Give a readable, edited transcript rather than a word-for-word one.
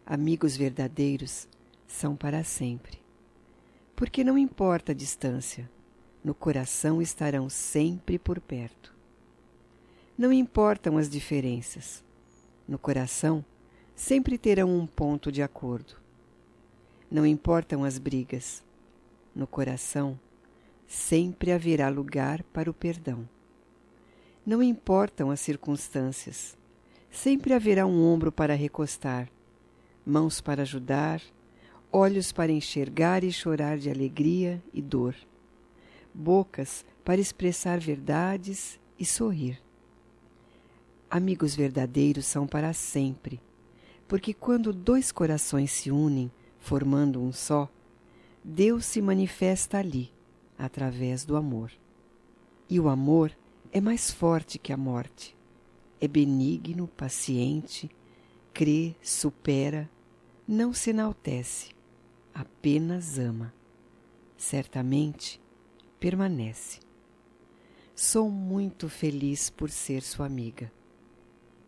Amigos verdadeiros são para sempre. Porque não importa a distância, no coração estarão sempre por perto. Não importam as diferenças, no coração sempre terão um ponto de acordo. Não importam as brigas, no coração sempre haverá lugar para o perdão. Não importam as circunstâncias, sempre haverá um ombro para recostar, mãos para ajudar, olhos para enxergar e chorar de alegria e dor, bocas para expressar verdades e sorrir. Amigos verdadeiros são para sempre, porque quando dois corações se unem, formando um só, Deus se manifesta ali, através do amor. E o amor é mais forte que a morte. É benigno, paciente, crê, supera, não se enaltece, apenas ama. Certamente permanece. Sou muito feliz por ser sua amiga.